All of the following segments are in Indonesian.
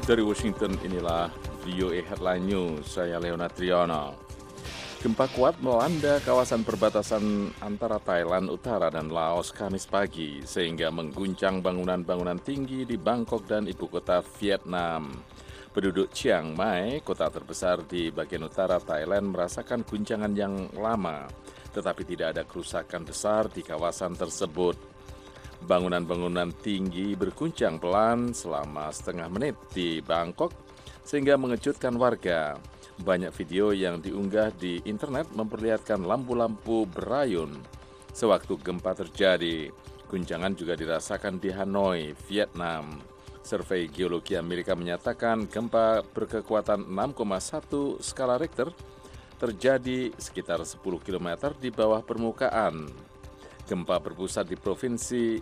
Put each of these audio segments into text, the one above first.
Dari Washington, inilah VOA Headline News. Saya Leona Triana. Gempa kuat melanda kawasan perbatasan antara Thailand Utara dan Laos Kamis pagi, sehingga mengguncang bangunan-bangunan tinggi di Bangkok dan ibu kota Vietnam. Penduduk Chiang Mai, kota terbesar di bagian utara Thailand, merasakan guncangan yang lama, tetapi tidak ada kerusakan besar di kawasan tersebut. Bangunan-bangunan tinggi berguncang pelan selama setengah menit di Bangkok sehingga mengejutkan warga. Banyak video yang diunggah di internet memperlihatkan lampu-lampu berayun sewaktu gempa terjadi. Guncangan juga dirasakan di Hanoi, Vietnam. Survei Geologi Amerika menyatakan gempa berkekuatan 6,1 skala Richter terjadi sekitar 10 km di bawah permukaan. Gempa berpusat di Provinsi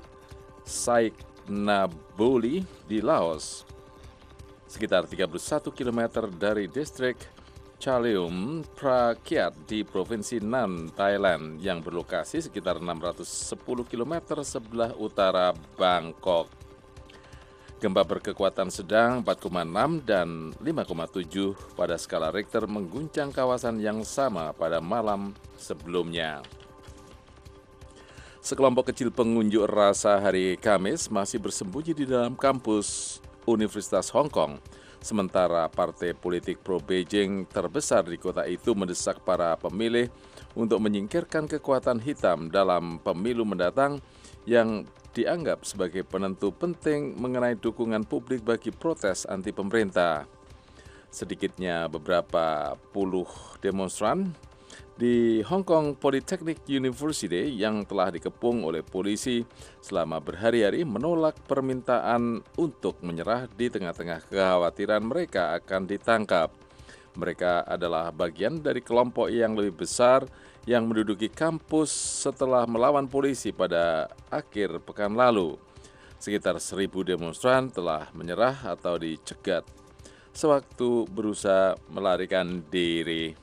Saiknabuli di Laos, sekitar 31 km dari distrik Chaleum Prakiat di Provinsi Nan, Thailand, yang berlokasi sekitar 610 km sebelah utara Bangkok. Gempa berkekuatan sedang 4,6 dan 5,7 pada skala Richter mengguncang kawasan yang sama pada malam sebelumnya. Sekelompok kecil pengunjuk rasa hari Kamis masih bersembunyi di dalam kampus Universitas Hong Kong, sementara partai politik pro-Beijing terbesar di kota itu mendesak para pemilih untuk menyingkirkan kekuatan hitam dalam pemilu mendatang yang dianggap sebagai penentu penting mengenai dukungan publik bagi protes anti pemerintah. Sedikitnya beberapa puluh demonstran di Hong Kong Polytechnic University yang telah dikepung oleh polisi selama berhari-hari menolak permintaan untuk menyerah di tengah-tengah kekhawatiran mereka akan ditangkap. Mereka adalah bagian dari kelompok yang lebih besar yang menduduki kampus setelah melawan polisi pada akhir pekan lalu. Sekitar 1.000 demonstran telah menyerah atau dicegat sewaktu berusaha melarikan diri.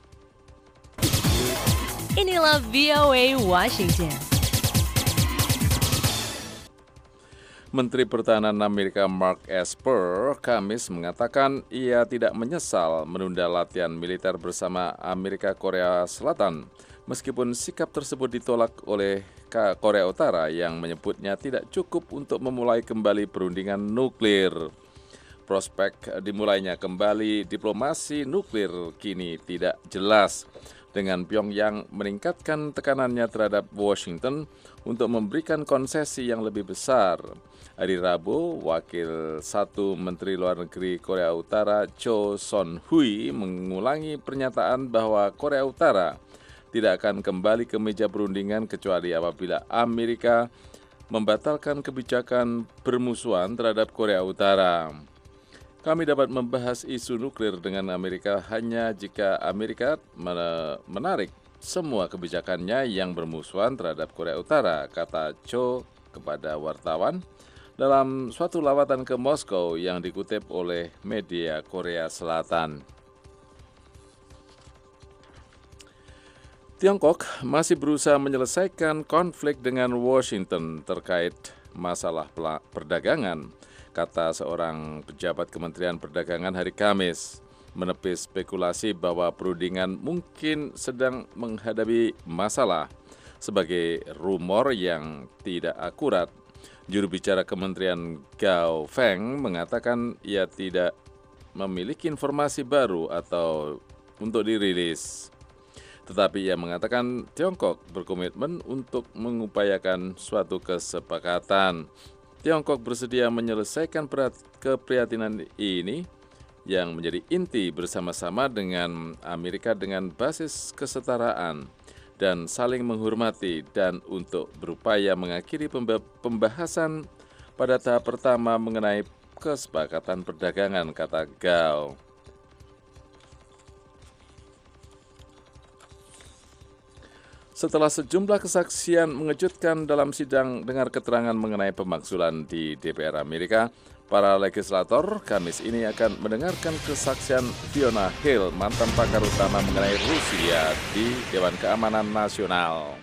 Inilah VOA Washington. Menteri Pertahanan Amerika Mark Esper Kamis mengatakan ia tidak menyesal menunda latihan militer bersama Amerika Korea Selatan, meskipun sikap tersebut ditolak oleh Korea Utara yang menyebutnya tidak cukup untuk memulai kembali perundingan nuklir. Prospek dimulainya kembali diplomasi nuklir kini tidak jelas, dengan Pyongyang meningkatkan tekanannya terhadap Washington untuk memberikan konsesi yang lebih besar. Hari Rabu, Wakil 1 Menteri Luar Negeri Korea Utara Cho Son-hui mengulangi pernyataan bahwa Korea Utara tidak akan kembali ke meja perundingan kecuali apabila Amerika membatalkan kebijakan bermusuhan terhadap Korea Utara. Kami dapat membahas isu nuklir dengan Amerika hanya jika Amerika menarik semua kebijakannya yang bermusuhan terhadap Korea Utara, kata Cho kepada wartawan dalam suatu lawatan ke Moskow yang dikutip oleh media Korea Selatan. Tiongkok masih berusaha menyelesaikan konflik dengan Washington terkait masalah perdagangan, kata seorang pejabat Kementerian Perdagangan hari Kamis, menepis spekulasi bahwa perundingan mungkin sedang menghadapi masalah sebagai rumor yang tidak akurat. Juru bicara Kementerian Gao Feng mengatakan ia tidak memiliki informasi baru atau untuk dirilis. Tetapi ia mengatakan Tiongkok berkomitmen untuk mengupayakan suatu kesepakatan. Tiongkok bersedia menyelesaikan keprihatinan ini yang menjadi inti bersama-sama dengan Amerika dengan basis kesetaraan dan saling menghormati dan untuk berupaya mengakhiri pembahasan pada tahap pertama mengenai kesepakatan perdagangan, kata Gao. Setelah sejumlah kesaksian mengejutkan dalam sidang dengar keterangan mengenai pemakzulan di DPR Amerika, para legislator Kamis ini akan mendengarkan kesaksian Fiona Hill, mantan pakar utama mengenai Rusia di Dewan Keamanan Nasional.